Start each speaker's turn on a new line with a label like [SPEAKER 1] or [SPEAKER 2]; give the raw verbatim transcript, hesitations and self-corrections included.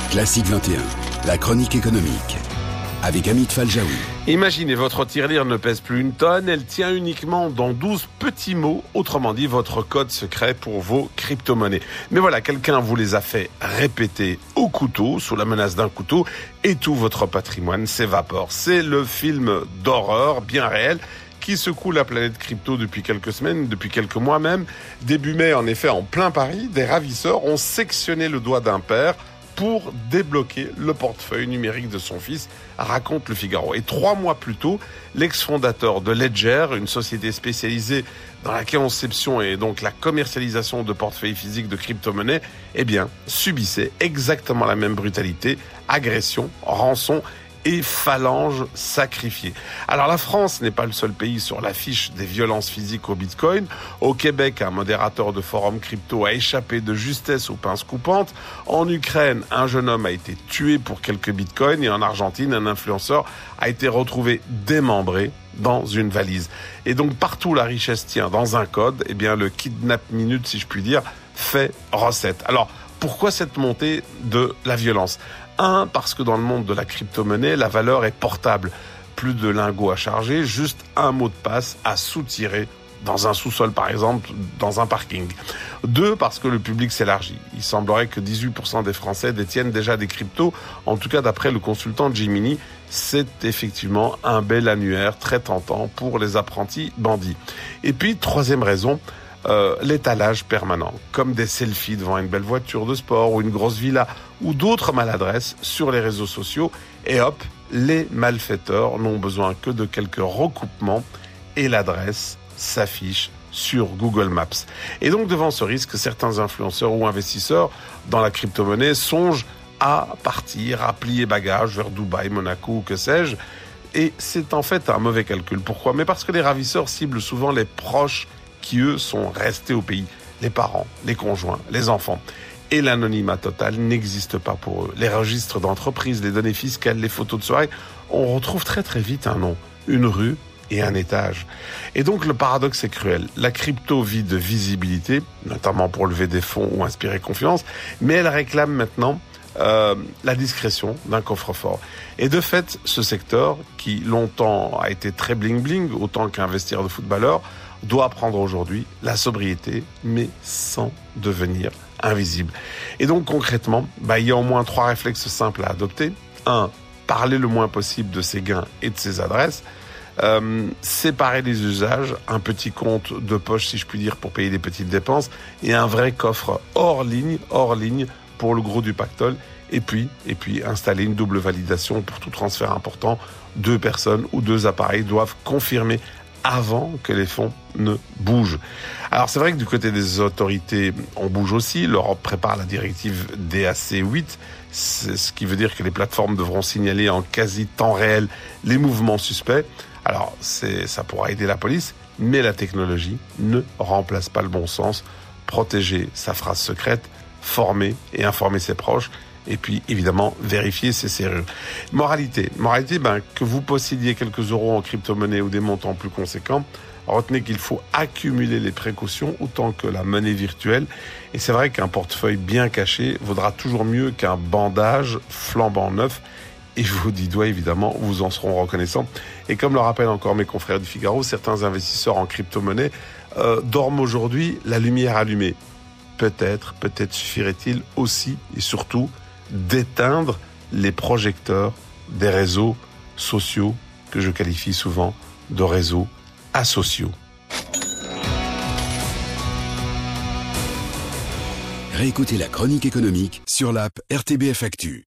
[SPEAKER 1] Classique vingt et un, la chronique économique, avec Amit Faljaoui.
[SPEAKER 2] Imaginez, votre tirelire ne pèse plus une tonne, elle tient uniquement dans douze petits mots, autrement dit votre code secret pour vos crypto-monnaies. Mais voilà, quelqu'un vous les a fait répéter au couteau, sous la menace d'un couteau, et tout votre patrimoine s'évapore. C'est le film d'horreur bien réel qui secoue la planète crypto depuis quelques semaines, depuis quelques mois même. Début mai, en effet, en plein Paris, des ravisseurs ont sectionné le doigt d'un père pour débloquer le portefeuille numérique de son fils, raconte Le Figaro. Et trois mois plus tôt, l'ex-fondateur de Ledger, une société spécialisée dans la conception et donc la commercialisation de portefeuilles physiques de crypto-monnaies, eh bien, subissait exactement la même brutalité, agression, rançon et phalanges sacrifiées. Alors la France n'est pas le seul pays sur l'affiche des violences physiques au Bitcoin. Au Québec, un modérateur de forum crypto a échappé de justesse aux pinces coupantes. En Ukraine, un jeune homme a été tué pour quelques Bitcoins. Et en Argentine, un influenceur a été retrouvé démembré dans une valise. Et donc partout la richesse tient dans un code, eh bien le kidnap minute, si je puis dire, fait recette. Alors pourquoi cette montée de la violence ? Un, parce que dans le monde de la crypto-monnaie, la valeur est portable. Plus de lingots à charger, juste un mot de passe à soutirer dans un sous-sol, par exemple, dans un parking. Deux, parce que le public s'élargit. Il semblerait que dix-huit pour cent des Français détiennent déjà des cryptos. En tout cas, d'après le consultant Gemini, c'est effectivement un bel annuaire très tentant pour les apprentis bandits. Et puis, troisième raison, Euh, l'étalage permanent, comme des selfies devant une belle voiture de sport ou une grosse villa ou d'autres maladresses sur les réseaux sociaux. Et hop, les malfaiteurs n'ont besoin que de quelques recoupements et l'adresse s'affiche sur Google Maps. Et donc devant ce risque, certains influenceurs ou investisseurs dans la crypto-monnaie songent à partir, à plier bagages vers Dubaï, Monaco ou que sais-je. Et c'est en fait un mauvais calcul. Pourquoi ? Mais parce que les ravisseurs ciblent souvent les proches qui, eux, sont restés au pays. Les parents, les conjoints, les enfants. Et l'anonymat total n'existe pas pour eux. Les registres d'entreprise, les données fiscales, les photos de soirée, on retrouve très très vite un nom, une rue et un étage. Et donc le paradoxe est cruel. La crypto vit de visibilité, notamment pour lever des fonds ou inspirer confiance, mais elle réclame maintenant Euh, la discrétion d'un coffre-fort. Et de fait, ce secteur, qui longtemps a été très bling-bling, autant qu'investir de footballeur, doit prendre aujourd'hui la sobriété, mais sans devenir invisible. Et donc concrètement, bah, il y a au moins trois réflexes simples à adopter. Un, parler le moins possible de ses gains et de ses adresses. Euh, séparer les usages, un petit compte de poche, si je puis dire, pour payer des petites dépenses, et un vrai coffre hors ligne, hors ligne, pour le gros du pactole, et puis, et puis installer une double validation pour tout transfert important. Deux personnes ou deux appareils doivent confirmer avant que les fonds ne bougent. Alors c'est vrai que du côté des autorités, on bouge aussi. L'Europe prépare la directive D A C huit, c'est ce qui veut dire que les plateformes devront signaler en quasi temps réel les mouvements suspects. Alors c'est, ça pourra aider la police, mais la technologie ne remplace pas le bon sens. Protéger sa phrase secrète, former et informer ses proches, et puis évidemment vérifier ses serrures. Moralité, moralité, ben, que vous possédiez quelques euros en crypto-monnaie ou des montants plus conséquents, retenez qu'il faut accumuler les précautions autant que la monnaie virtuelle. Et c'est vrai qu'un portefeuille bien caché vaudra toujours mieux qu'un bandage flambant neuf. Et je vous dis doigt, évidemment, vous en seront reconnaissants. Et comme le rappellent encore mes confrères du Figaro, certains investisseurs en crypto-monnaie euh, dorment aujourd'hui la lumière allumée. Peut-être, peut-être suffirait-il aussi et surtout d'éteindre les projecteurs des réseaux sociaux que je qualifie souvent de réseaux asociaux.
[SPEAKER 1] Réécoutez la chronique économique sur l'app R T B F Actu.